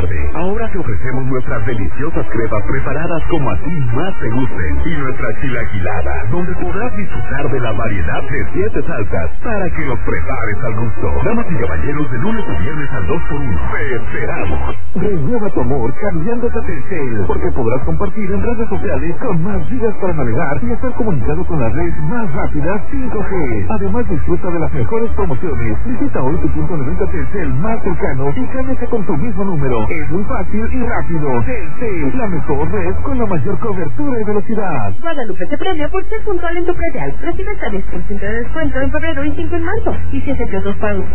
tarde. Ahora te ofrecemos nuestras deliciosas crepas preparadas como a ti más te gusten y nuestra chilaquilada, donde podrás disfrutar de la variedad de 7 salsas para que los prepares al gusto. Damas y caballeros, de lunes a viernes al 2x1. ¡Te esperamos! Renueva tu amor cambiándote a Telcel, porque podrás compartir en redes sociales con más gigas para navegar y estar comunicado con la red más rápida 5G. Además, disfruta de las mejores promociones. Visita hoy tu punto de venta Telcel más cercano y cámbiate con tu mismo número. Es muy fácil y rápido. Telcel, la mejor red con la mayor cobertura y velocidad. Guadalupe te premia por ser puntual en tu predial. Recibe hasta 10% de descuento en febrero y 5 en marzo. Y si haces 2 pagos